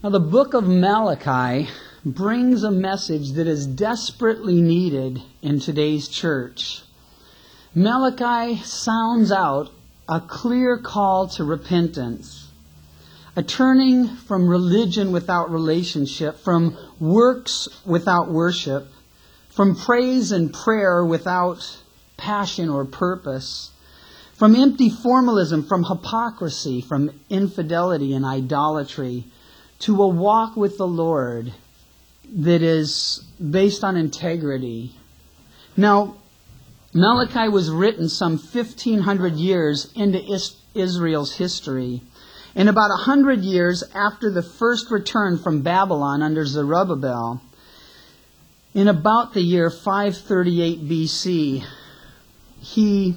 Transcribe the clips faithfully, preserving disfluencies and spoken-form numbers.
Now, the book of Malachi brings a message that is desperately needed in today's church. Malachi sounds out a clear call to repentance, a turning from religion without relationship, from works without worship, from praise and prayer without passion or purpose, from empty formalism, from hypocrisy, from infidelity and idolatry, to a walk with the Lord that is based on integrity. Now, Malachi was written some fifteen hundred years into Israel's history. And about one hundred years after the first return from Babylon under Zerubbabel, in about the year five thirty-eight B C, he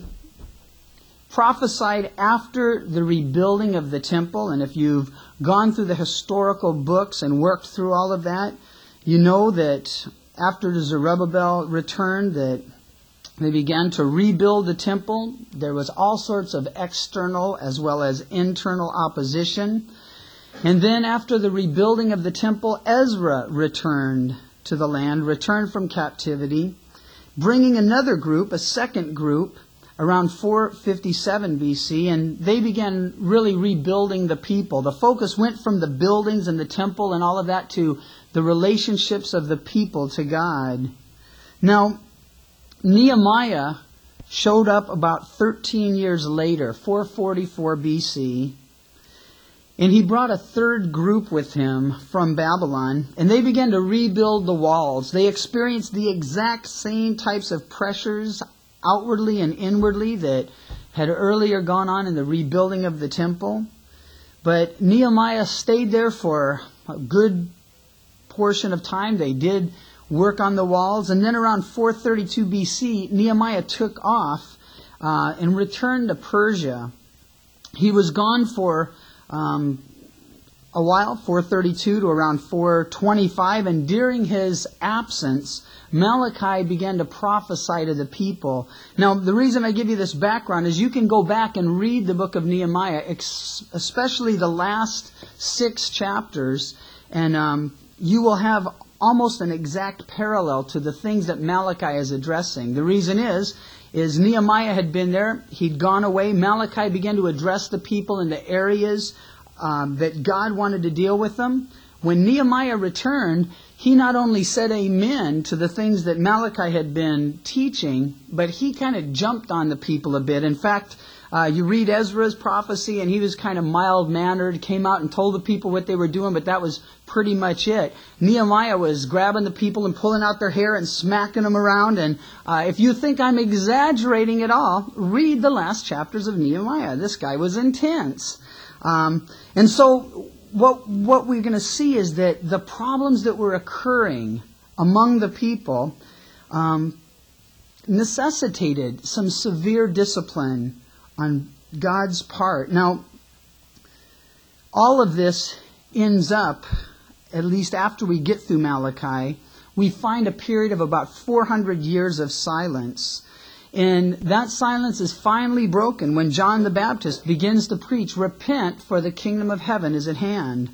prophesied after the rebuilding of the temple. And if you've gone through the historical books and worked through all of that, you know that after Zerubbabel returned, that they began to rebuild the temple. There was all sorts of external as well as internal opposition. And then after the rebuilding of the temple, Ezra returned to the land, returned from captivity, bringing another group, a second group, around four fifty-seven B C, and they began really rebuilding the people. The focus went from the buildings and the temple and all of that to the relationships of the people to God. Now, Nehemiah showed up about thirteen years later, four forty-four B C, and he brought a third group with him from Babylon, and they began to rebuild the walls. They experienced the exact same types of pressures, outwardly and inwardly, that had earlier gone on in the rebuilding of the temple. But Nehemiah stayed there for a good portion of time. They did work on the walls. And then around four thirty-two B C, Nehemiah took off uh, and returned to Persia. He was gone for um, a while, four thirty-two to around four twenty-five. And during his absence, Malachi began to prophesy to the people. Now, the reason I give you this background is you can go back and read the book of Nehemiah, especially the last six chapters, and um, you will have almost an exact parallel to the things that Malachi is addressing. The reason is, is Nehemiah had been there. He'd gone away. Malachi began to address the people in the areas um, that God wanted to deal with them. When Nehemiah returned, he not only said amen to the things that Malachi had been teaching, but he kind of jumped on the people a bit. In fact, uh, you read Ezra's prophecy, and he was kind of mild-mannered, came out and told the people what they were doing, but that was pretty much it. Nehemiah was grabbing the people and pulling out their hair and smacking them around. And uh, if you think I'm exaggerating at all, read the last chapters of Nehemiah. This guy was intense. Um, and so What what we're going to see is that the problems that were occurring among the people um, necessitated some severe discipline on God's part. Now, all of this ends up, at least after we get through Malachi, we find a period of about four hundred years of silence. And that silence is finally broken when John the Baptist begins to preach, "Repent, for the kingdom of heaven is at hand."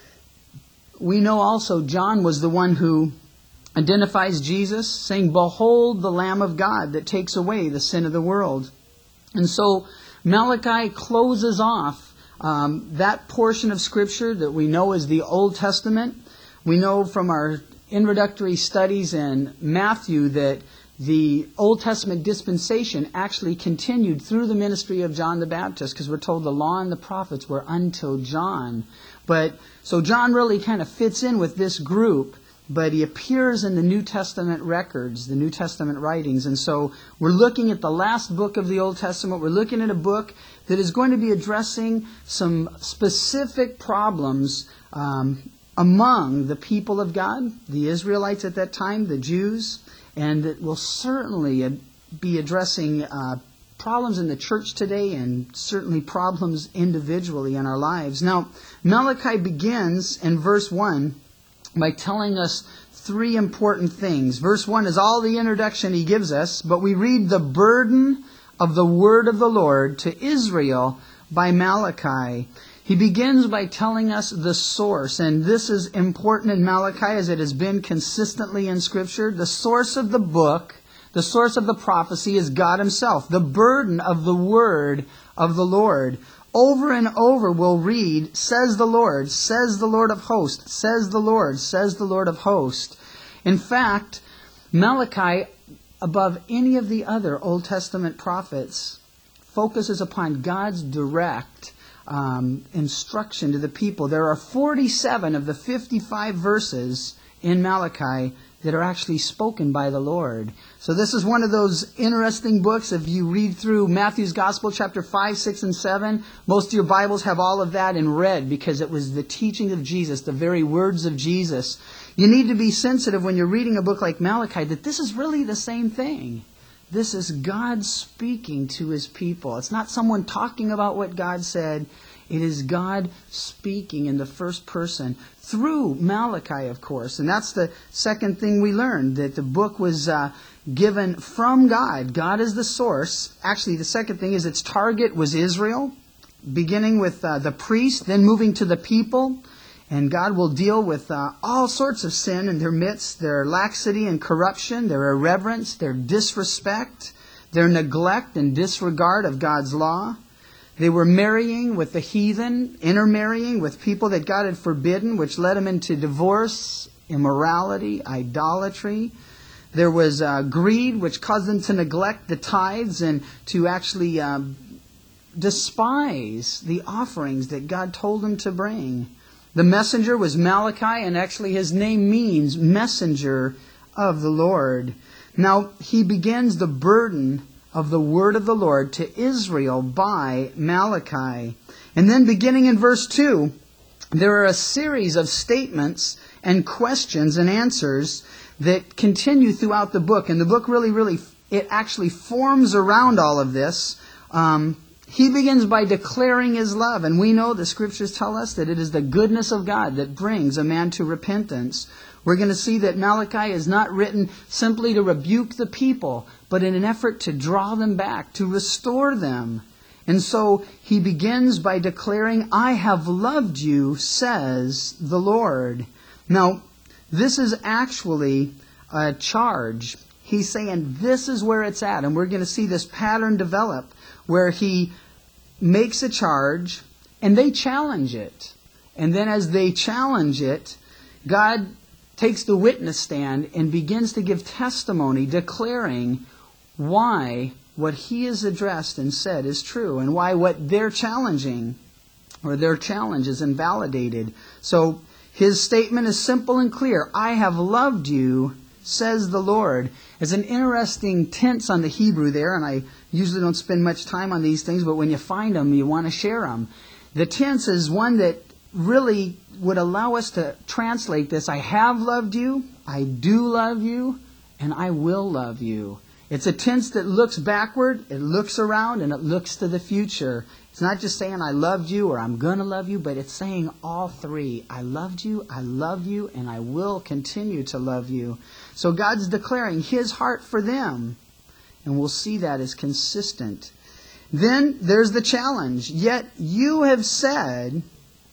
We know also John was the one who identifies Jesus, saying, "Behold the Lamb of God that takes away the sin of the world." And so Malachi closes off um, that portion of Scripture that we know as the Old Testament. We know from our introductory studies in Matthew that the Old Testament dispensation actually continued through the ministry of John the Baptist, because we're told the law and the prophets were until John. But so John really kind of fits in with this group, but he appears in the New Testament records, the New Testament writings. And so we're looking at the last book of the Old Testament. We're looking at a book that is going to be addressing some specific problems um, among the people of God, the Israelites at that time, the Jews. And it will certainly be addressing uh, problems in the church today, and certainly problems individually in our lives. Now, Malachi begins in verse one by telling us three important things. Verse one is all the introduction he gives us, but we read the burden of the word of the Lord to Israel by Malachi. He begins by telling us the source, and this is important in Malachi as it has been consistently in Scripture. The source of the book, the source of the prophecy is God Himself. The burden of the word of the Lord. Over and over we'll read, says the Lord, says the Lord of hosts, says the Lord, says the Lord of hosts. In fact, Malachi, above any of the other Old Testament prophets, focuses upon God's direct um, instruction to the people. There are forty-seven of the fifty-five verses in Malachi that are actually spoken by the Lord. So this is one of those interesting books. If you read through Matthew's Gospel, chapter five, six, and seven, most of your Bibles have all of that in red because it was the teaching of Jesus, the very words of Jesus. You need to be sensitive when you're reading a book like Malachi that this is really the same thing. This is God speaking to His people. It's not someone talking about what God said. It is God speaking in the first person through Malachi, of course. And that's the second thing we learned, that the book was uh, given from God. God is the source. Actually, the second thing is its target was Israel, beginning with uh, the priest, then moving to the people. And God will deal with uh, all sorts of sin in their midst, their laxity and corruption, their irreverence, their disrespect, their neglect and disregard of God's law. They were marrying with the heathen, intermarrying with people that God had forbidden, which led them into divorce, immorality, idolatry. There was uh, greed, which caused them to neglect the tithes and to actually uh, despise the offerings that God told them to bring. The messenger was Malachi, and actually his name means messenger of the Lord. Now, he begins the burden of the word of the Lord to Israel by Malachi. And then beginning in verse two, there are a series of statements and questions and answers that continue throughout the book. And the book really, really, it actually forms around all of this. Um, He begins by declaring His love, and we know the Scriptures tell us that it is the goodness of God that brings a man to repentance. We're going to see that Malachi is not written simply to rebuke the people, but in an effort to draw them back, to restore them. And so he begins by declaring, I have loved you, says the Lord. Now, this is actually a charge. He's saying this is where it's at, and we're going to see this pattern develop, where he makes a charge, and they challenge it. And then as they challenge it, God takes the witness stand and begins to give testimony, declaring why what he has addressed and said is true, and why what they're challenging, or their challenge, is invalidated. So his statement is simple and clear. I have loved you, says the Lord. There's an interesting tense on the Hebrew there, and I usually don't spend much time on these things, but when you find them, you want to share them. The tense is one that really would allow us to translate this. I have loved you, I do love you, and I will love you. It's a tense that looks backward, it looks around, and it looks to the future. It's not just saying I loved you or I'm going to love you, but it's saying all three. I loved you, I love you, and I will continue to love you. So God's declaring His heart for them. And we'll see that as consistent. Then there's the challenge. Yet you have said,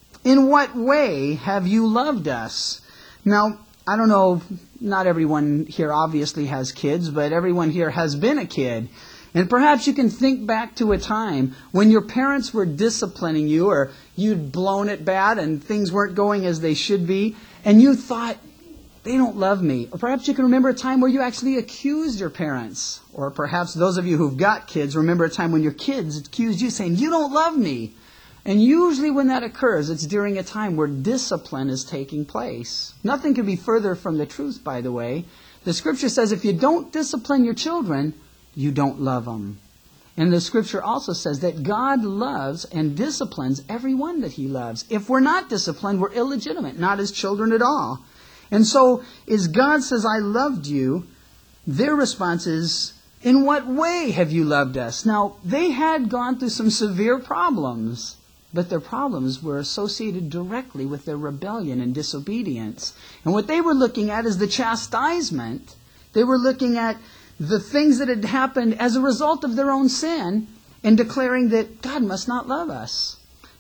in what way have you loved us? Now, I don't know, not everyone here obviously has kids, but everyone here has been a kid. And perhaps you can think back to a time when your parents were disciplining you, or you'd blown it bad and things weren't going as they should be, and you thought, they don't love me. Or perhaps you can remember a time where you actually accused your parents. Or perhaps those of you who've got kids remember a time when your kids accused you, saying, you don't love me. And usually when that occurs, it's during a time where discipline is taking place. Nothing could be further from the truth, by the way. The Scripture says if you don't discipline your children, you don't love them. And the Scripture also says that God loves and disciplines everyone that He loves. If we're not disciplined, we're illegitimate, not His children at all. And so, as God says, I loved you, their response is, in what way have you loved us? Now, they had gone through some severe problems, but their problems were associated directly with their rebellion and disobedience. And what they were looking at is the chastisement. They were looking at the things that had happened as a result of their own sin and declaring that God must not love us.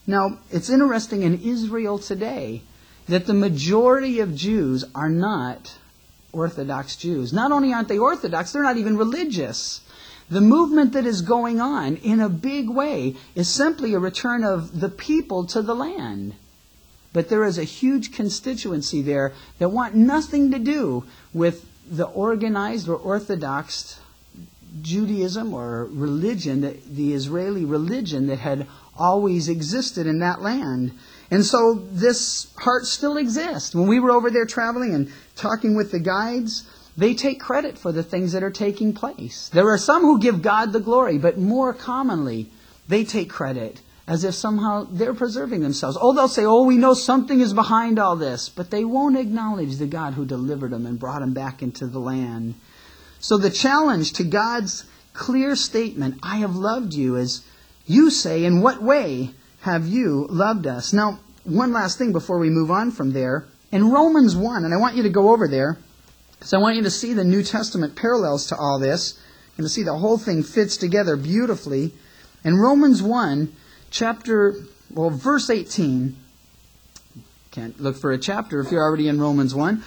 Now, it's interesting in Israel today that the majority of Jews are not Orthodox Jews. Not only aren't they Orthodox, they're not even religious. The movement that is going on in a big way is simply a return of the people to the land. But there is a huge constituency there that want nothing to do with the organized or Orthodox Judaism or religion, the, the Israeli religion that had always existed in that land. And so this heart still exists. When we were over there traveling and talking with the guides, they take credit for the things that are taking place. There are some who give God the glory, but more commonly, they take credit as if somehow they're preserving themselves. Oh, they'll say, oh, we know something is behind all this, but they won't acknowledge the God who delivered them and brought them back into the land. So the challenge to God's clear statement, I have loved you, is you say, in what way have you loved us? Now, one last thing before we move on from there. In Romans one, and I want you to go over there, because I want you to see the New Testament parallels to all this, and to see the whole thing fits together beautifully. In Romans one, chapter, well, verse eighteen, can't look for a chapter if you're already in Romans one.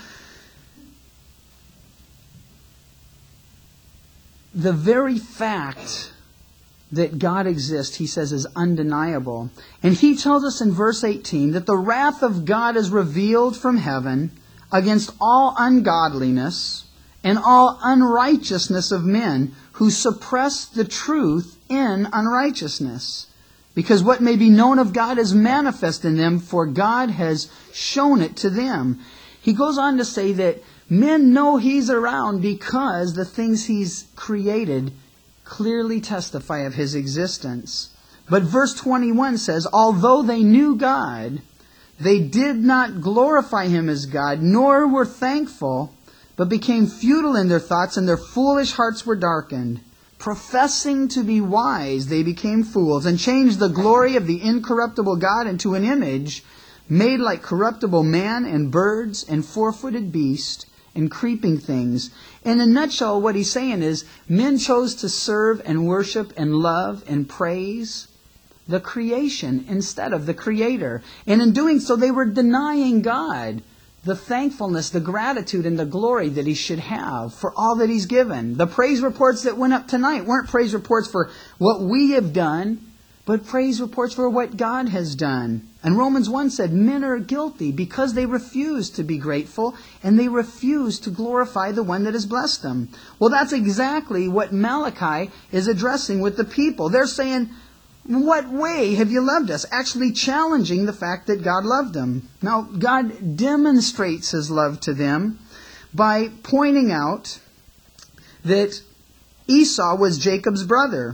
The very fact that God exists, he says, is undeniable. And he tells us in verse eighteen that the wrath of God is revealed from heaven against all ungodliness and all unrighteousness of men who suppress the truth in unrighteousness. Because what may be known of God is manifest in them, for God has shown it to them. He goes on to say that men know he's around because the things he's created clearly testify of his existence. But verse twenty-one says, although they knew God, they did not glorify him as God, nor were thankful, but became futile in their thoughts, and their foolish hearts were darkened. Professing to be wise, they became fools, and changed the glory of the incorruptible God into an image made like corruptible man and birds and four-footed beast and creeping things. In a nutshell, what he's saying is, men chose to serve and worship and love and praise the creation instead of the Creator. And in doing so, they were denying God the thankfulness, the gratitude, and the glory that he should have for all that he's given. The praise reports that went up tonight weren't praise reports for what we have done, but praise reports for what God has done. And Romans one said, men are guilty because they refuse to be grateful and they refuse to glorify the one that has blessed them. Well, that's exactly what Malachi is addressing with the people. They're saying, what way have you loved us? Actually challenging the fact that God loved them. Now, God demonstrates his love to them by pointing out that Esau was Jacob's brother.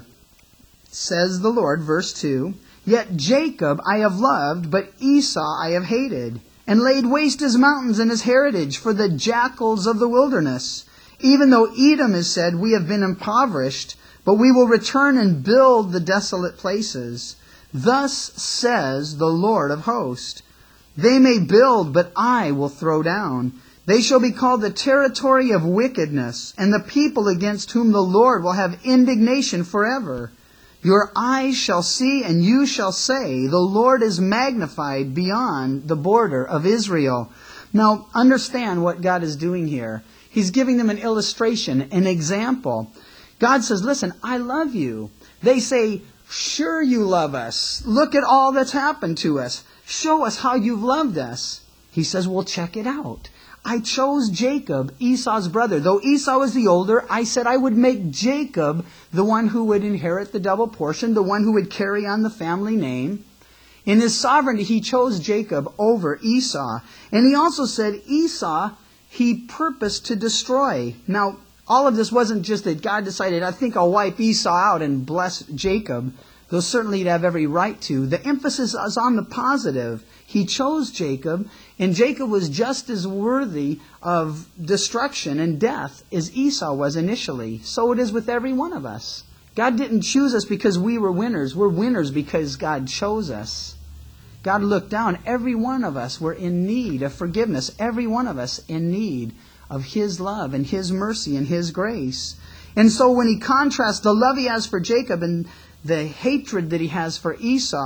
Says the Lord, verse two, yet Jacob I have loved, but Esau I have hated, and laid waste his mountains and his heritage for the jackals of the wilderness. Even though Edom has said, we have been impoverished, but we will return and build the desolate places. Thus says the Lord of hosts, they may build, but I will throw down. They shall be called the territory of wickedness, and the people against whom the Lord will have indignation forever. Your eyes shall see, and you shall say, the Lord is magnified beyond the border of Israel. Now, understand what God is doing here. He's giving them an illustration, an example. God says, listen, I love you. They say, sure you love us. Look at all that's happened to us. Show us how you've loved us. He says, well, check it out. I chose Jacob, Esau's brother. Though Esau was the older, I said I would make Jacob the one who would inherit the double portion, the one who would carry on the family name. In his sovereignty, he chose Jacob over Esau. And he also said Esau, he purposed to destroy. Now, all of this wasn't just that God decided, I think I'll wipe Esau out and bless Jacob. Though certainly he'd have every right to. The emphasis is on the positive. He chose Jacob, and Jacob was just as worthy of destruction and death as Esau was initially. So it is with every one of us. God didn't choose us because we were winners. We're winners because God chose us. God looked down. Every one of us were in need of forgiveness. Every one of us in need of his love and his mercy and his grace. And so when he contrasts the love he has for Jacob and the hatred that he has for Esau,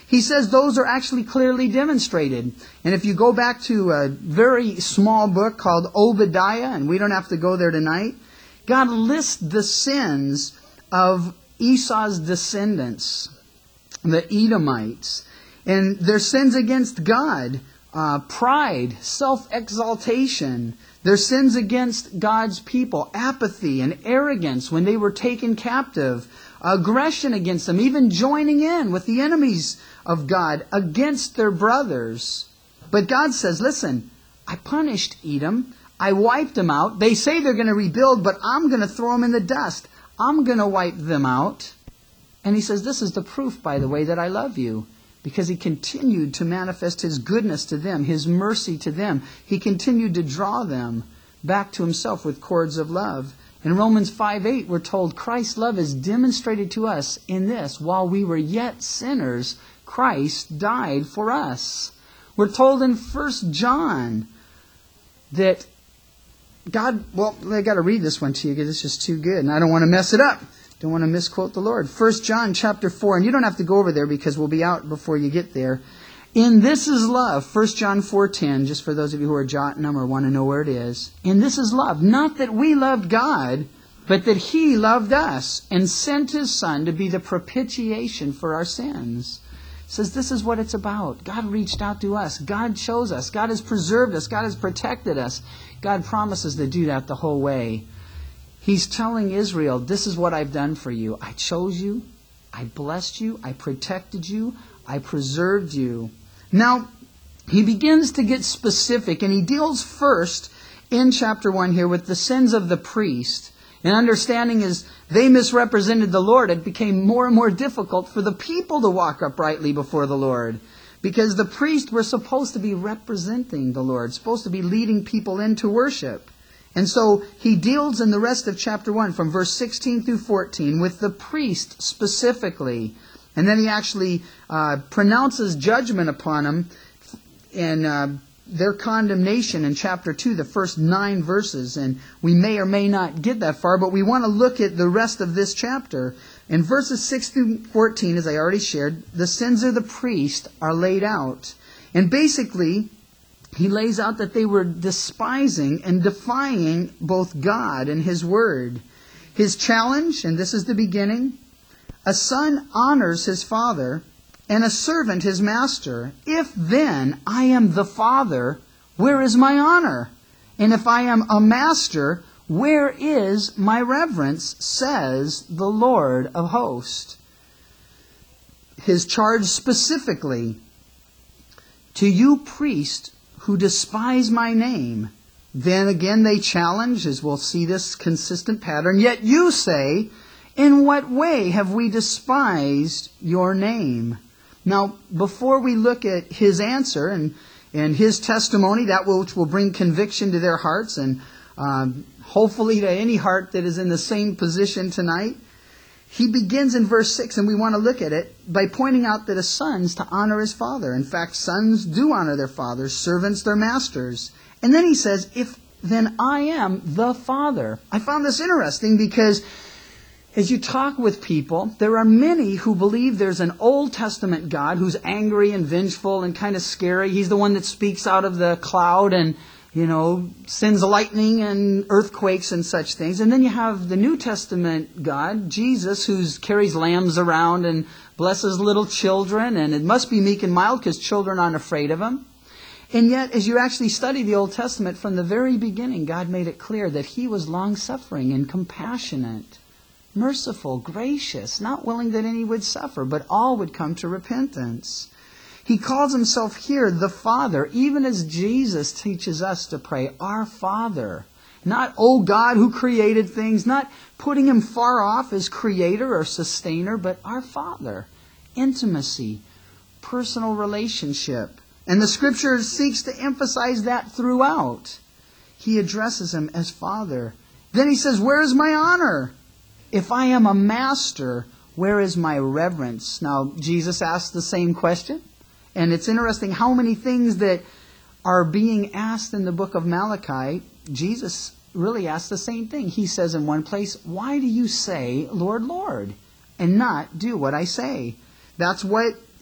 He says those are actually clearly demonstrated. And if you go back to a very small book called Obadiah, and we don't have to go there tonight, God lists the sins of Esau's descendants, the Edomites, and their sins against God, uh, pride, self-exaltation, their sins against God's people, apathy and arrogance when they were taken captive, aggression against them, even joining in with the enemies of God against their brothers. But God says, listen, I punished Edom. I wiped them out. They say they're going to rebuild, but I'm going to throw them in the dust. I'm going to wipe them out. And he says, this is the proof, by the way, that I love you. Because he continued to manifest his goodness to them, his mercy to them. He continued to draw them back to himself with cords of love. In Romans five eight, we're told Christ's love is demonstrated to us in this: while we were yet sinners, Christ died for us. We're told in First John that God, well, I got to read this one to you because it's just too good, and I don't want to mess it up. Don't want to misquote the Lord. First John chapter four, and you don't have to go over there because we'll be out before you get there. In this is love, First John four ten, just for those of you who are jotting them or want to know where it is. In this is love, not that we loved God, but that He loved us and sent His Son to be the propitiation for our sins. It says this is what it's about. God reached out to us. God chose us. God has preserved us. God has protected us. God promises to do that the whole way. He's telling Israel, this is what I've done for you. I chose you. I blessed you. I protected you. I preserved you. Now, he begins to get specific, and he deals first in chapter one here with the sins of the priest. And understanding is they misrepresented the Lord. It became more and more difficult for the people to walk uprightly before the Lord. Because the priests were supposed to be representing the Lord, supposed to be leading people into worship. And so he deals in the rest of chapter one from verse sixteen through fourteen with the priest specifically. And then he actually uh, pronounces judgment upon them in uh, their condemnation in chapter two, the first nine verses. And we may or may not get that far, but we want to look at the rest of this chapter. In verses six through fourteen, as I already shared, the sins of the priest are laid out. And basically, he lays out that they were despising and defying both God and His Word. His challenge, and this is the beginning, a son honors his father, and a servant his master. If then I am the father, where is my honor? And if I am a master, where is my reverence, says the Lord of hosts. His charge specifically, to you priests who despise my name. Then again they challenge, as we'll see this consistent pattern. Yet you say, in what way have we despised your name? Now, before we look at his answer and, and his testimony, that which will bring conviction to their hearts and um, hopefully to any heart that is in the same position tonight, he begins in verse six, and we want to look at it by pointing out that a son's to honor his father. In fact, sons do honor their fathers, servants their masters. And then he says, if then I am the father. I found this interesting because as you talk with people, there are many who believe there's an Old Testament God who's angry and vengeful and kind of scary. He's the one that speaks out of the cloud and, you know, sends lightning and earthquakes and such things. And then you have the New Testament God, Jesus, who carries lambs around and blesses little children. And it must be meek and mild because children aren't afraid of him. And yet, as you actually study the Old Testament, from the very beginning, God made it clear that He was long-suffering and compassionate, merciful, gracious, not willing that any would suffer, but all would come to repentance. He calls Himself here the Father, even as Jesus teaches us to pray, our Father. Not, oh God who created things, not putting Him far off as creator or sustainer, but our Father. Intimacy, personal relationship. And the Scripture seeks to emphasize that throughout. He addresses Him as Father. Then He says, where is my honor? If I am a master, where is my reverence? Now, Jesus asked the same question. And it's interesting how many things that are being asked in the book of Malachi, Jesus really asked the same thing. He says in one place, why do you say, Lord, Lord, and not do what I say? That's what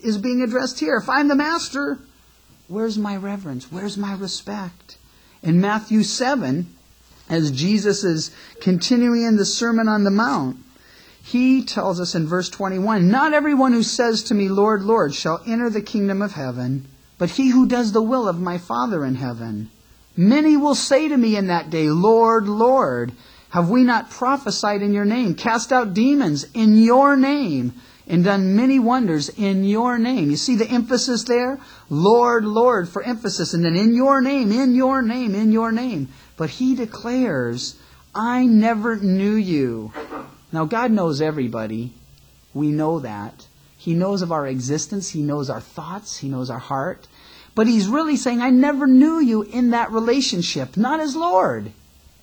is being addressed here. If I'm the master, where's my reverence? Where's my respect? In Matthew seven, as Jesus is continuing in the Sermon on the Mount, he tells us in verse twenty-one, "Not everyone who says to me, 'Lord, Lord,' shall enter the kingdom of heaven, but he who does the will of my Father in heaven. Many will say to me in that day, 'Lord, Lord, have we not prophesied in your name, cast out demons in your name, and done many wonders in your name?'" You see the emphasis there? Lord, Lord for emphasis, and then in your name, in your name, in your name. But he declares, "I never knew you." Now God knows everybody. We know that. He knows of our existence. He knows our thoughts. He knows our heart. But he's really saying, "I never knew you" in that relationship, not as Lord.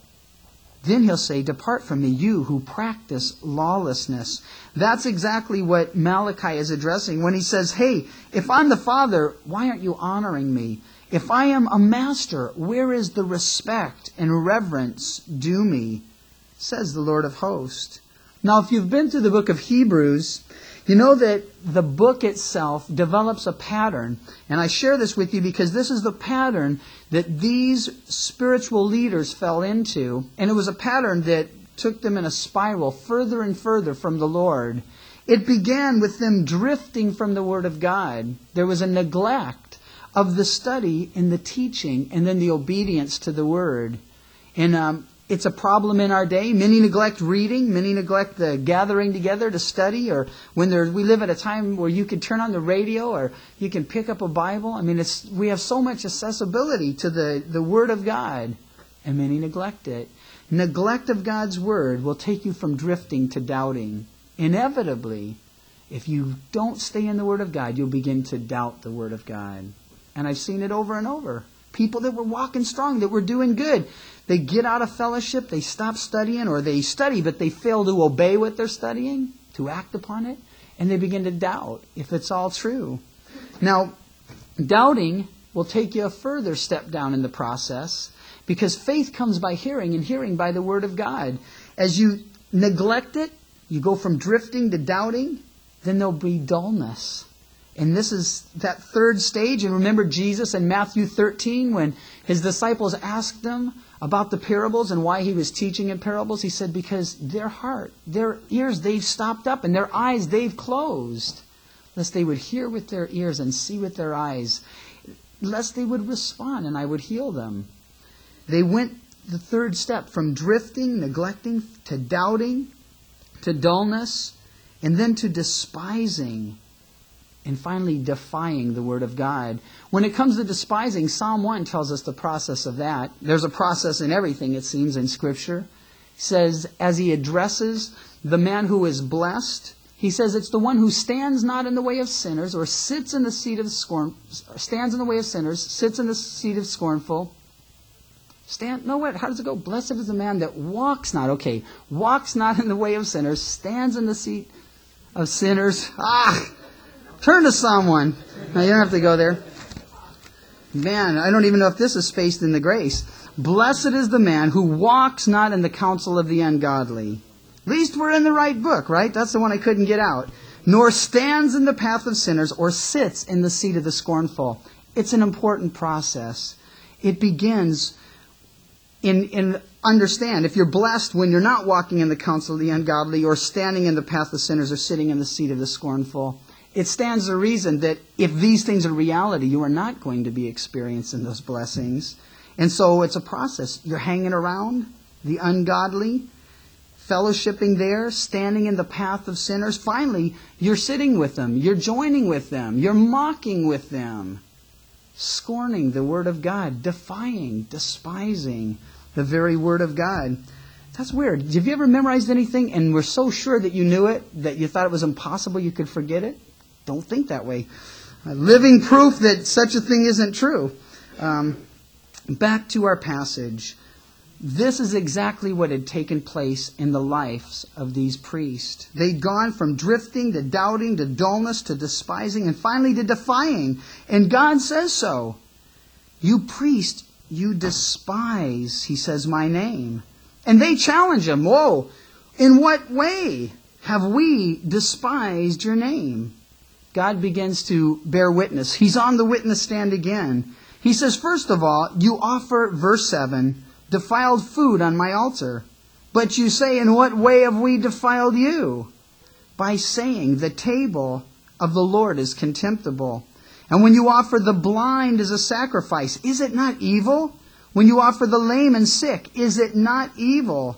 Then he'll say, "Depart from me, you who practice lawlessness." That's exactly what Malachi is addressing when he says, "Hey, if I'm the Father, why aren't you honoring me? If I am a master, where is the respect and reverence due me?" says the Lord of hosts. Now, if you've been through the book of Hebrews, you know that the book itself develops a pattern. And I share this with you because this is the pattern that these spiritual leaders fell into. And it was a pattern that took them in a spiral further and further from the Lord. It began with them drifting from the Word of God. There was a neglect of the study and the teaching and then the obedience to the Word. And um, it's a problem in our day. Many neglect reading. Many neglect the gathering together to study. Or when there, we live at a time where you can turn on the radio or you can pick up a Bible. I mean, it's we have so much accessibility to the, the Word of God. And many neglect it. Neglect of God's Word will take you from drifting to doubting. Inevitably, if you don't stay in the Word of God, you'll begin to doubt the Word of God. And I've seen it over and over. People that were walking strong, that were doing good, they get out of fellowship, they stop studying, or they study, but they fail to obey what they're studying, to act upon it, and they begin to doubt if it's all true. Now, doubting will take you a further step down in the process, because faith comes by hearing, and hearing by the Word of God. As you neglect it, you go from drifting to doubting, then there'll be dullness. And this is that third stage. And remember Jesus in Matthew thirteen, when his disciples asked him about the parables and why he was teaching in parables, he said, because their heart, their ears, they've stopped up, and their eyes, they've closed, lest they would hear with their ears and see with their eyes, lest they would respond and I would heal them. They went the third step from drifting, neglecting, to doubting, to dullness, and then to despising, and finally defying the Word of God. When it comes to despising, Psalm one tells us the process of that. There's a process in everything, it seems, in Scripture. He says, as he addresses the man who is blessed, he says it's the one who stands not in the way of sinners, or sits in the seat of scorn, stands in the way of sinners, sits in the seat of scornful. Stand, no, what? How does it go? Blessed is the man that walks not. Okay, walks not in the way of sinners, stands in the seat of sinners. Ah! Turn to Psalm one. No, you don't have to go there. Man, I don't even know if this is spaced in the grace. Blessed is the man who walks not in the counsel of the ungodly. At least we're in the right book, right? That's the one I couldn't get out. Nor stands in the path of sinners, or sits in the seat of the scornful. It's an important process. It begins in, in understand, if you're blessed when you're not walking in the counsel of the ungodly, or standing in the path of sinners, or sitting in the seat of the scornful, it stands to reason that if these things are reality, you are not going to be experiencing those blessings. And so it's a process. You're hanging around the ungodly, fellowshipping there, standing in the path of sinners. Finally, you're sitting with them. You're joining with them. You're mocking with them. Scorning the Word of God. Defying, despising the very Word of God. That's weird. Have you ever memorized anything and were so sure that you knew it that you thought it was impossible you could forget it? Don't think that way. A living proof that such a thing isn't true. Um, back to our passage. This is exactly what had taken place in the lives of these priests. They'd gone from drifting to doubting to dullness to despising and finally to defying. And God says so. You priest, you despise, he says, my name. And they challenge him. Whoa, in what way have we despised your name? God begins to bear witness. He's on the witness stand again. He says, first of all, you offer, verse seven, defiled food on my altar. But you say, in what way have we defiled you? By saying, the table of the Lord is contemptible. And when you offer the blind as a sacrifice, is it not evil? When you offer the lame and sick, is it not evil?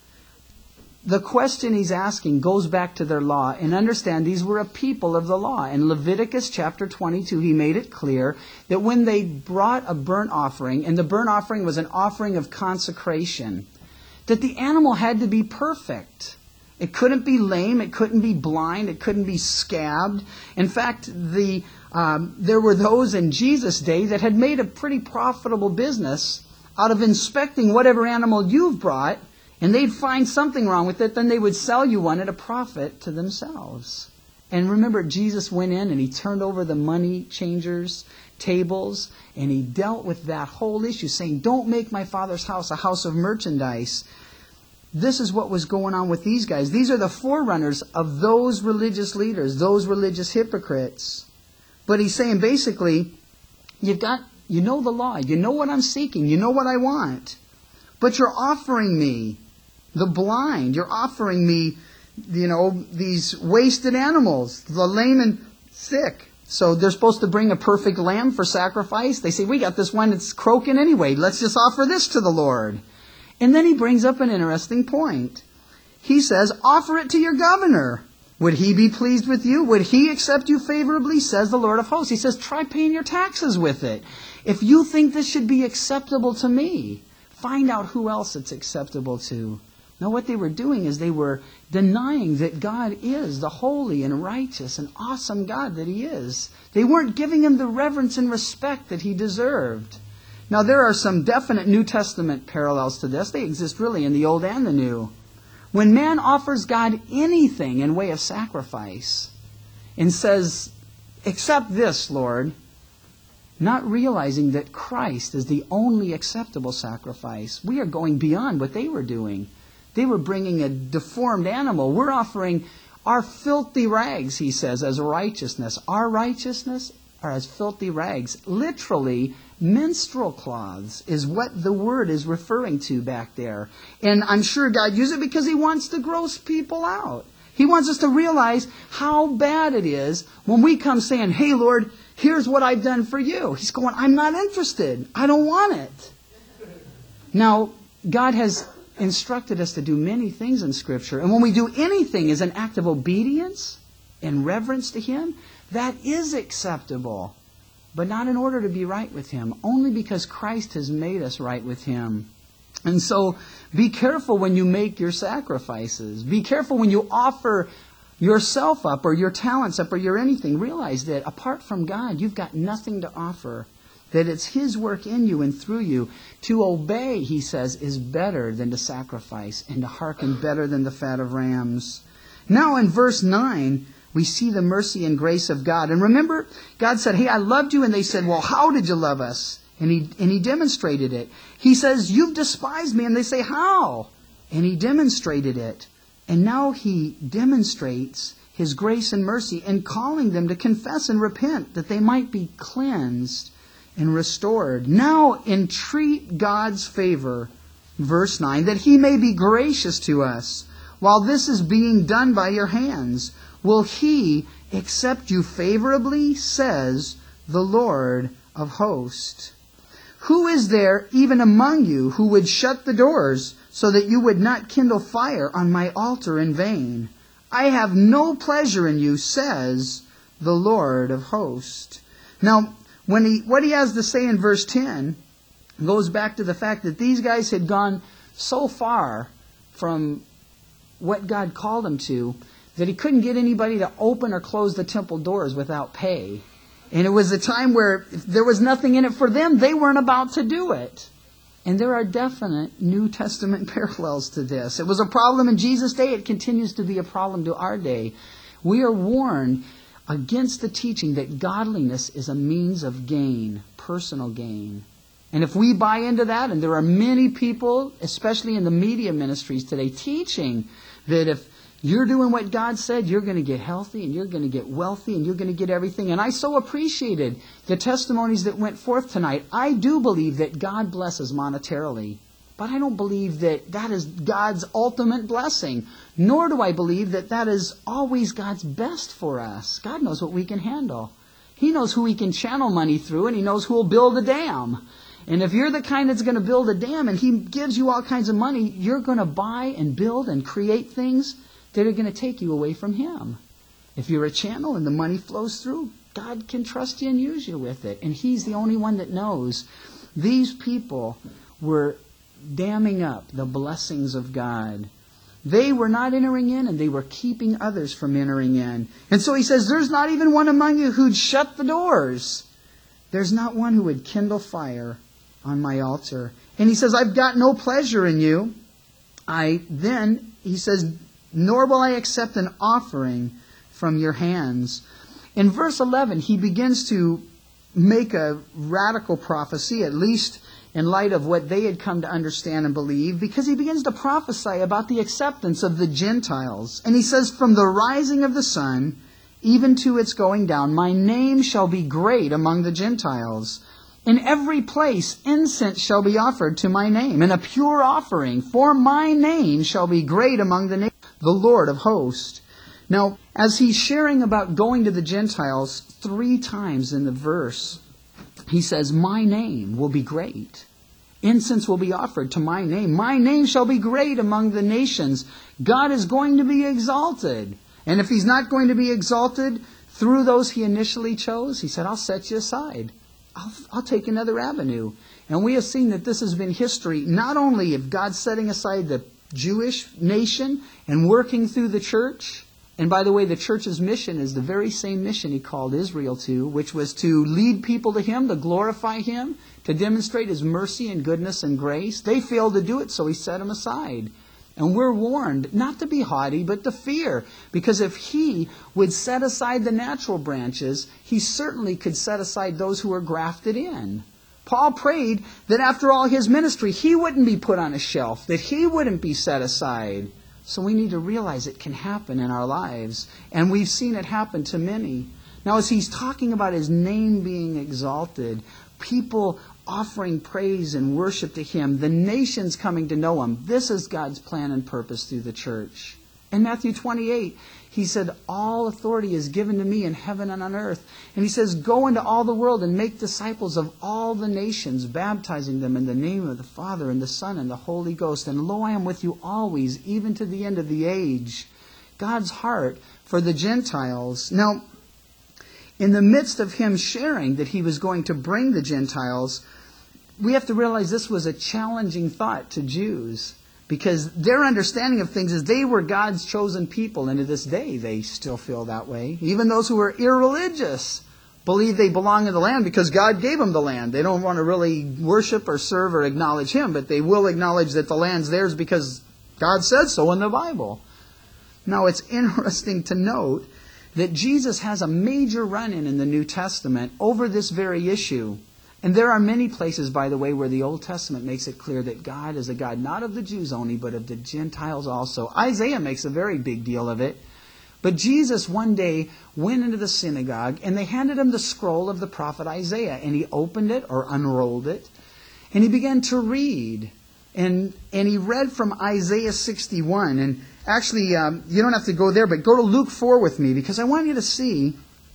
The question he's asking goes back to their law. And understand, these were a people of the law. In Leviticus chapter twenty-two, he made it clear that when they brought a burnt offering, and the burnt offering was an offering of consecration, that the animal had to be perfect. It couldn't be lame, it couldn't be blind, it couldn't be scabbed. In fact, the um, there were those in Jesus' day that had made a pretty profitable business out of inspecting whatever animal you've brought, and they'd find something wrong with it, then they would sell you one at a profit to themselves. And remember, Jesus went in and he turned over the money changers' tables, and he dealt with that whole issue, saying, don't make my Father's house a house of merchandise. This is what was going on with these guys. These are the forerunners of those religious leaders, those religious hypocrites. But he's saying basically, you've got, you know the law, you know what I'm seeking, you know what I want, but you're offering me the blind, you're offering me, you know, these wasted animals, the lame and sick. So they're supposed to bring a perfect lamb for sacrifice. They say, we got this one that's croaking anyway, let's just offer this to the Lord. And then he brings up an interesting point. He says, offer it to your governor. Would he be pleased with you? Would he accept you favorably? Says the Lord of hosts. He says, try paying your taxes with it. If you think this should be acceptable to me, find out who else it's acceptable to. Now what they were doing is they were denying that God is the holy and righteous and awesome God that he is. They weren't giving him the reverence and respect that he deserved. Now, there are some definite New Testament parallels to this. They exist really in the Old and the New. When man offers God anything in way of sacrifice and says, accept this, Lord, not realizing that Christ is the only acceptable sacrifice, we are going beyond what they were doing. They were bringing a deformed animal. We're offering our filthy rags, he says, as righteousness. Our righteousness are as filthy rags. Literally, menstrual cloths is what the word is referring to back there. And I'm sure God used it because he wants to gross people out. He wants us to realize how bad it is when we come saying, hey, Lord, here's what I've done for you. He's going, I'm not interested. I don't want it. Now, God has instructed us to do many things in Scripture. And when we do anything as an act of obedience and reverence to him, that is acceptable. But not in order to be right with him. Only because Christ has made us right with him. And so, be careful when you make your sacrifices. Be careful when you offer yourself up or your talents up or your anything. Realize that apart from God, you've got nothing to offer. That it's his work in you and through you. To obey, he says, is better than to sacrifice. And to hearken better than the fat of rams. Now in verse nine, we see the mercy and grace of God. And remember, God said, hey, I loved you. And they said, well, how did you love us? And he, and he demonstrated it. He says, you've despised me. And they say, how? And he demonstrated it. And now he demonstrates his grace and mercy in calling them to confess and repent, that they might be cleansed and restored. Now entreat God's favor, verse nine, that he may be gracious to us while this is being done by your hands. Will he accept you favorably, says the Lord of hosts. Who is there even among you who would shut the doors so that you would not kindle fire on my altar in vain? I have no pleasure in you, says the Lord of hosts. Now, when he, what he has to say in verse ten goes back to the fact that these guys had gone so far from what God called them to that he couldn't get anybody to open or close the temple doors without pay. And it was a time where if there was nothing in it for them, they weren't about to do it. And there are definite New Testament parallels to this. It was a problem in Jesus' day. It continues to be a problem to our day. We are warned against the teaching that godliness is a means of gain, personal gain. And if we buy into that, and there are many people, especially in the media ministries today, teaching that if You're doing what God said, you're going to get healthy and you're going to get wealthy and you're going to get everything. And I so appreciated the testimonies that went forth tonight. I do believe that God blesses monetarily, but I don't believe that that is God's ultimate blessing, nor do I believe that that is always God's best for us. God knows what we can handle. He knows who He can channel money through, and He knows who will build a dam. And if you're the kind that's going to build a dam and He gives you all kinds of money, you're going to buy and build and create things that are going to take you away from Him. If you're a channel and the money flows through, God can trust you and use you with it. And He's the only one that knows. These people were damming up the blessings of God. They were not entering in, and they were keeping others from entering in. And so He says, there's not even one among you who'd shut the doors. There's not one who would kindle fire on my altar. And He says, I've got no pleasure in you. I then, He says, nor will I accept an offering from your hands. In verse eleven, He begins to make a radical prophecy, at least in light of what they had come to understand and believe, because He begins to prophesy about the acceptance of the Gentiles. And He says, from the rising of the sun, even to its going down, my name shall be great among the Gentiles. In every place incense shall be offered to my name, and a pure offering, for my name shall be great among the nations, the Lord of hosts. Now, as He's sharing about going to the Gentiles, three times in the verse, He says, my name will be great. Incense will be offered to my name. My name shall be great among the nations. God is going to be exalted. And if He's not going to be exalted through those He initially chose, He said, I'll set you aside. I'll, I'll take another avenue. And we have seen that this has been history, not only of God setting aside the Jewish nation and working through the church. And by the way, the church's mission is the very same mission He called Israel to, which was to lead people to Him, to glorify Him, to demonstrate His mercy and goodness and grace. They failed to do it, so He set them aside. And we're warned not to be haughty, but to fear. Because if He would set aside the natural branches, He certainly could set aside those who are grafted in. Paul prayed that after all his ministry, he wouldn't be put on a shelf, that he wouldn't be set aside. So we need to realize it can happen in our lives. And we've seen it happen to many. Now, as he's talking about His name being exalted, people offering praise and worship to Him, the nations coming to know Him, this is God's plan and purpose through the church. In Matthew twenty-eight, He said, all authority is given to me in heaven and on earth. And He says, go into all the world and make disciples of all the nations, baptizing them in the name of the Father and the Son and the Holy Ghost. And lo, I am with you always, even to the end of the age. God's heart for the Gentiles. Now, in the midst of Him sharing that He was going to bring the Gentiles, we have to realize this was a challenging thought to Jews. Because their understanding of things is they were God's chosen people. And to this day, they still feel that way. Even those who are irreligious believe they belong in the land because God gave them the land. They don't want to really worship or serve or acknowledge Him, but they will acknowledge that the land's theirs because God said so in the Bible. Now, it's interesting to note that Jesus has a major run-in in the New Testament over this very issue. And there are many places, by the way, where the Old Testament makes it clear that God is a God not of the Jews only, but of the Gentiles also. Isaiah makes a very big deal of it. But Jesus one day went into the synagogue, and they handed Him the scroll of the prophet Isaiah. And He opened it, or unrolled it, and He began to read. And, and He read from Isaiah sixty-one. And actually, um, you don't have to go there, but go to Luke four with me, because I want you to see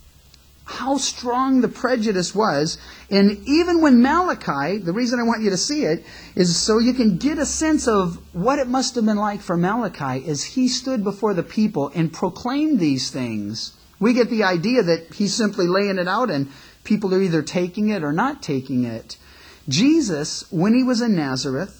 how strong the prejudice was. And even when Malachi, the reason I want you to see it is so you can get a sense of what it must have been like for Malachi as he stood before the people and proclaimed these things. We get the idea that he's simply laying it out and people are either taking it or not taking it. Jesus, when He was in Nazareth,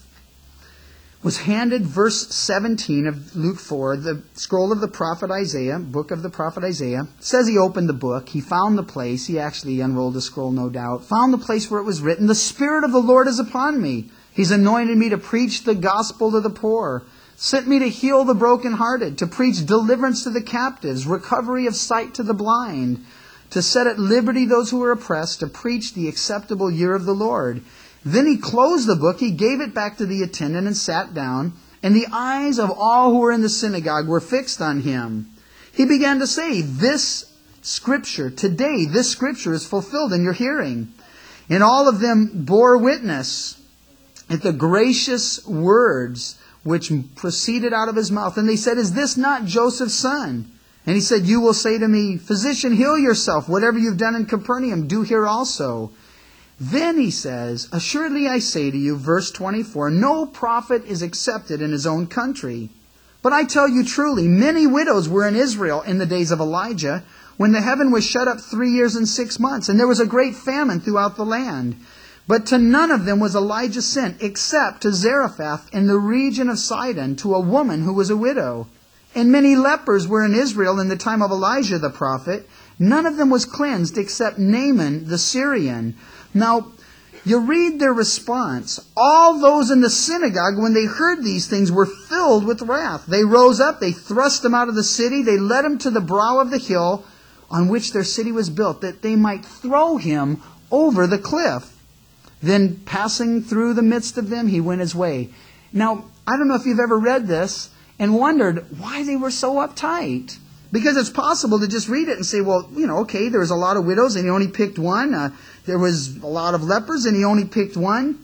was handed verse seventeen of Luke four, the scroll of the prophet Isaiah, book of the prophet Isaiah. It says He opened the book. He found the place. He actually unrolled the scroll, no doubt. Found the place where it was written, the Spirit of the Lord is upon me. He's anointed me to preach the gospel to the poor. Sent me to heal the brokenhearted, to preach deliverance to the captives, recovery of sight to the blind, to set at liberty those who are oppressed, to preach the acceptable year of the Lord. Then He closed the book, He gave it back to the attendant and sat down. and the eyes of all who were in the synagogue were fixed on him. He began to say, "This scripture, today, this scripture is fulfilled in your hearing." And all of them bore witness at the gracious words which proceeded out of his mouth. And they said, "Is this not Joseph's son?" And he said, "You will say to me, 'Physician, heal yourself. Whatever you've done in Capernaum, do here also.'" Then he says, "Assuredly I say to you," verse twenty-four, "no prophet is accepted in his own country. But I tell you truly, many widows were in Israel in the days of Elijah, when the heaven was shut up three years and six months, and there was a great famine throughout the land. But to none of them was Elijah sent, except to Zarephath in the region of Sidon, to a woman who was a widow. And many lepers were in Israel in the time of Elijah the prophet. None of them was cleansed except Naaman the Syrian." Now, you read their response. All those in the synagogue, when they heard these things, were filled with wrath. They rose up, they thrust him out of the city, they led him to the brow of the hill on which their city was built, that they might throw him over the cliff. Then, passing through the midst of them, he went his way. Now, I don't know if you've ever read this and wondered why they were so uptight. Because it's possible to just read it and say, well, you know, okay, there was a lot of widows and he only picked one. Uh, there was a lot of lepers and he only picked one.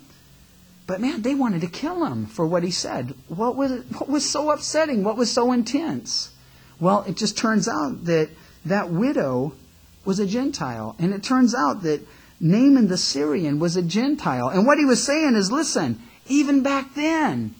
But man, they wanted to kill him for what he said. What was, what was so upsetting? What was so intense? Well, it just turns out that that widow was a Gentile. And it turns out that Naaman the Syrian was a Gentile. And what he was saying is, listen, even back then,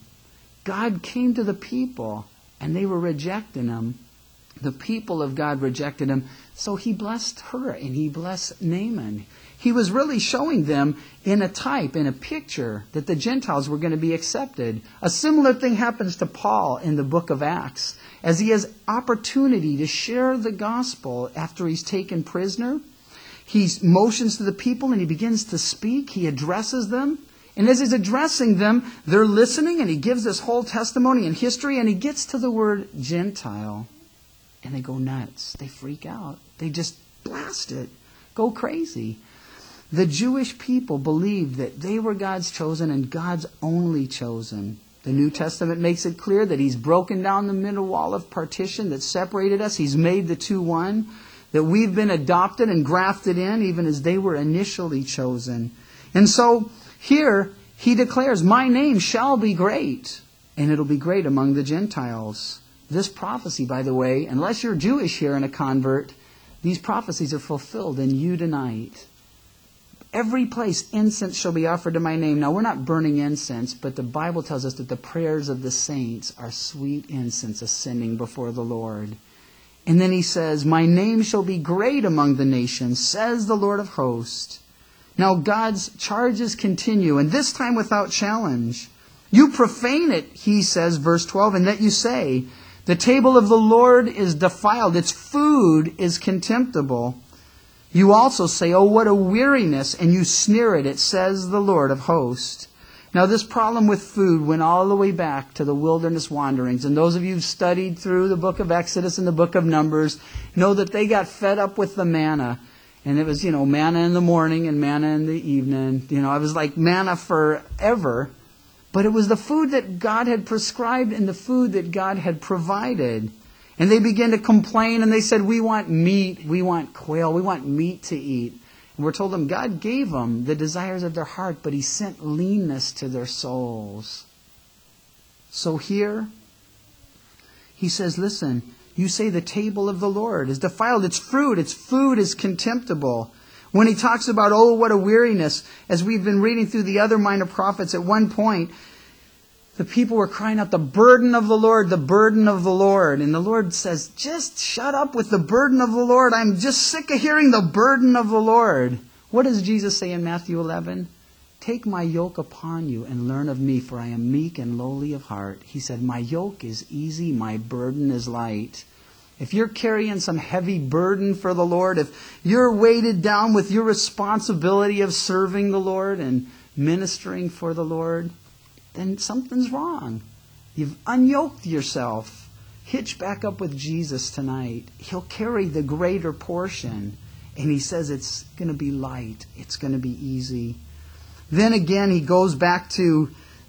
God came to the people and they were rejecting him. The people of God rejected him. So he blessed her and he blessed Naaman. He was really showing them in a type, in a picture, that the Gentiles were going to be accepted. A similar thing happens to Paul in the book of Acts. As he has opportunity to share the gospel after he's taken prisoner, he motions to the people and he begins to speak. He addresses them. And as he's addressing them, they're listening, and he gives this whole testimony and history, and he gets to the word Gentile. And they go nuts. They freak out. They just blast it. Go crazy. The Jewish people believed that they were God's chosen and God's only chosen. The New Testament makes it clear that he's broken down the middle wall of partition that separated us. He's made the two one. That we've been adopted and grafted in even as they were initially chosen. And so here he declares, "My name shall be great, and it'll be great among the Gentiles." This prophecy, by the way, unless you're Jewish here and a convert, these prophecies are fulfilled in you tonight. Every place incense shall be offered to my name. Now, we're not burning incense, but the Bible tells us that the prayers of the saints are sweet incense ascending before the Lord. And then he says, "My name shall be great among the nations, says the Lord of hosts." Now, God's charges continue, and this time without challenge. "You profane it," he says, verse twelve, "and that you say, 'The table of the Lord is defiled, its food is contemptible.' You also say, 'Oh, what a weariness,' and you sneer at it, says the Lord of hosts." Now, this problem with food went all the way back to the wilderness wanderings. And those of you who've studied through the book of Exodus and the book of Numbers know that they got fed up with the manna. And it was, you know, manna in the morning and manna in the evening. You know, it was like manna forever. But it was the food that God had prescribed and the food that God had provided. And they began to complain and they said, "We want meat, we want quail, we want meat to eat." And we're told them God gave them the desires of their heart, but he sent leanness to their souls. So here, he says, listen, you say the table of the Lord is defiled, its fruit, its food is contemptible. When he talks about, oh, what a weariness, as we've been reading through the other minor prophets, at one point, the people were crying out, "The burden of the Lord, the burden of the Lord." And the Lord says, just shut up with the burden of the Lord. I'm just sick of hearing the burden of the Lord. What does Jesus say in Matthew eleven? "Take my yoke upon you and learn of me, for I am meek and lowly of heart." He said, my yoke is easy, my burden is light. If you're carrying some heavy burden for the Lord, if you're weighted down with your responsibility of serving the Lord and ministering for the Lord, then something's wrong. You've unyoked yourself. Hitch back up with Jesus tonight. He'll carry the greater portion. And he says it's going to be light. It's going to be easy. Then again, he goes back to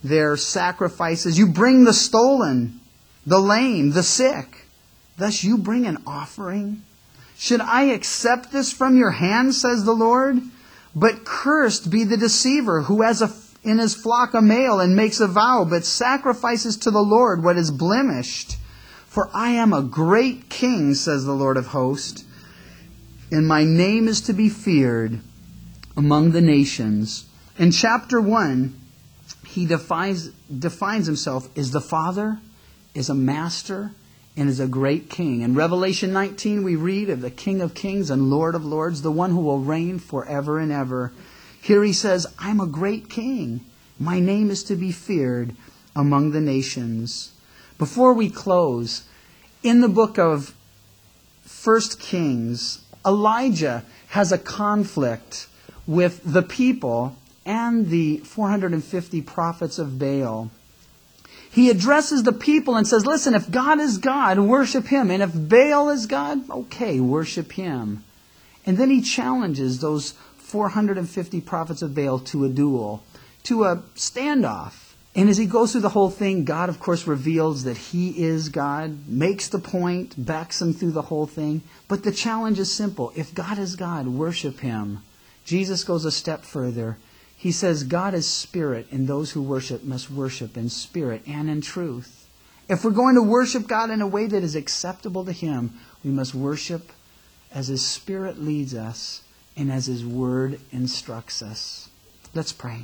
their sacrifices. You bring the stolen, the lame, the sick. Thus you bring an offering. Should I accept this from your hand, says the Lord? But cursed be the deceiver who has a, in his flock a male and makes a vow, but sacrifices to the Lord what is blemished. For I am a great king, says the Lord of hosts, and my name is to be feared among the nations. In chapter one, he defines, defines himself as the Father, as a master, and as a great king. In Revelation nineteen, we read of the King of Kings and Lord of Lords, the one who will reign forever and ever. Here he says, I'm a great king. My name is to be feared among the nations. Before we close, in the book of First Kings, Elijah has a conflict with the people and the four hundred fifty prophets of Baal. He addresses the people and says, listen, if God is God, worship Him. And if Baal is God, okay, worship him. And then he challenges those four hundred fifty prophets of Baal to a duel, to a standoff. And as he goes through the whole thing, God, of course, reveals that He is God, makes the point, backs him through the whole thing. But the challenge is simple. If God is God, worship Him. Jesus goes a step further. He says, God is spirit, and those who worship must worship in spirit and in truth. If we're going to worship God in a way that is acceptable to Him, we must worship as His Spirit leads us and as His Word instructs us. Let's pray.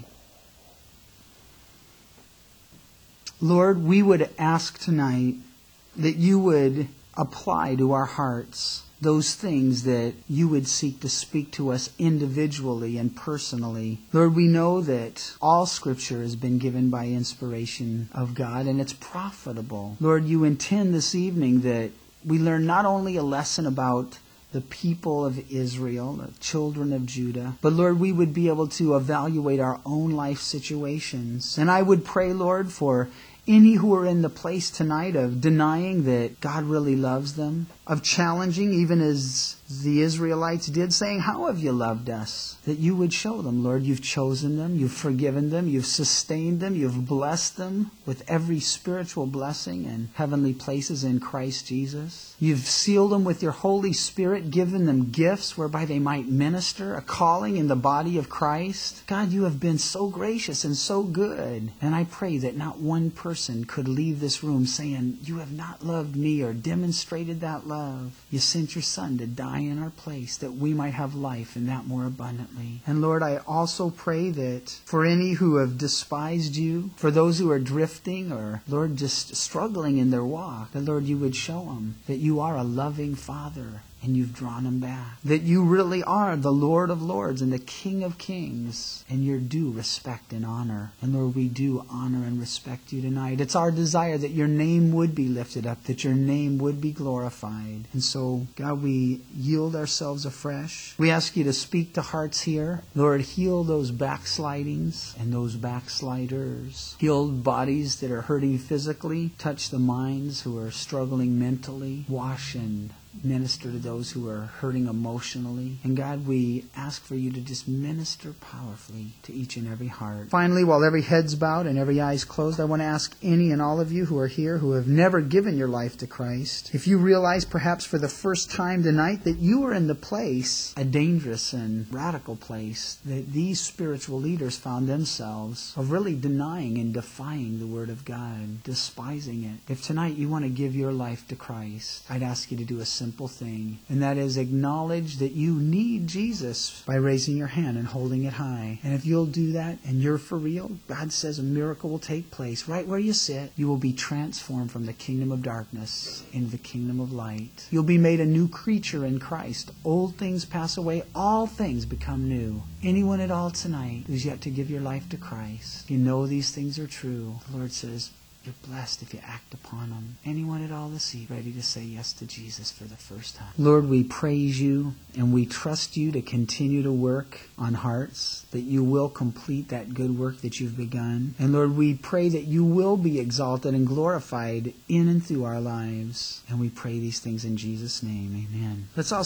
Lord, we would ask tonight that You would apply to our hearts those things that You would seek to speak to us individually and personally. Lord, we know that all Scripture has been given by inspiration of God, and it's profitable. Lord, You intend this evening that we learn not only a lesson about the people of Israel, the children of Judah, but Lord, we would be able to evaluate our own life situations. And I would pray, Lord, for any who are in the place tonight of denying that God really loves them, of challenging, even as the Israelites did, saying, how have You loved us? That You would show them, Lord, You've chosen them, You've forgiven them, You've sustained them, You've blessed them with every spiritual blessing and heavenly places in Christ Jesus. You've sealed them with Your Holy Spirit, given them gifts whereby they might minister, a calling in the body of Christ. God, You have been so gracious and so good. And I pray that not one person could leave this room saying, You have not loved me or demonstrated that love. You sent Your Son to die in our place that we might have life and that more abundantly. And Lord, I also pray that for any who have despised You, for those who are drifting or, Lord, just struggling in their walk, that, Lord, You would show them that You are a loving Father and You've drawn them back. That You really are the Lord of Lords and the King of Kings, and You're due respect and honor. And Lord, we do honor and respect You tonight. It's our desire that Your name would be lifted up, that Your name would be glorified. And so, God, we yield ourselves afresh. We ask You to speak to hearts here. Lord, heal those backslidings and those backsliders. Heal bodies that are hurting physically. Touch the minds who are struggling mentally. Wash and minister to those who are hurting emotionally. And God, we ask for You to just minister powerfully to each and every heart. Finally, while every head's bowed and every eye's closed, I want to ask any and all of you who are here who have never given your life to Christ, if you realize perhaps for the first time tonight that you are in the place, a dangerous and radical place, that these spiritual leaders found themselves of really denying and defying the Word of God, despising it. If tonight you want to give your life to Christ, I'd ask you to do a simple simple thing, and that is acknowledge that you need Jesus by raising your hand and holding it high. And if you'll do that and you're for real, God says a miracle will take place. Right where you sit, you will be transformed from the kingdom of darkness into the kingdom of light. You'll be made a new creature in Christ. Old things pass away, all things become new. Anyone at all tonight who's yet to give your life to Christ, you know these things are true. The Lord says, you're blessed if you act upon them. Anyone at all this evening ready to say yes to Jesus for the first time? Lord, we praise You and we trust You to continue to work on hearts, that You will complete that good work that You've begun. And Lord, we pray that You will be exalted and glorified in and through our lives. And we pray these things in Jesus' name. Amen. Let's all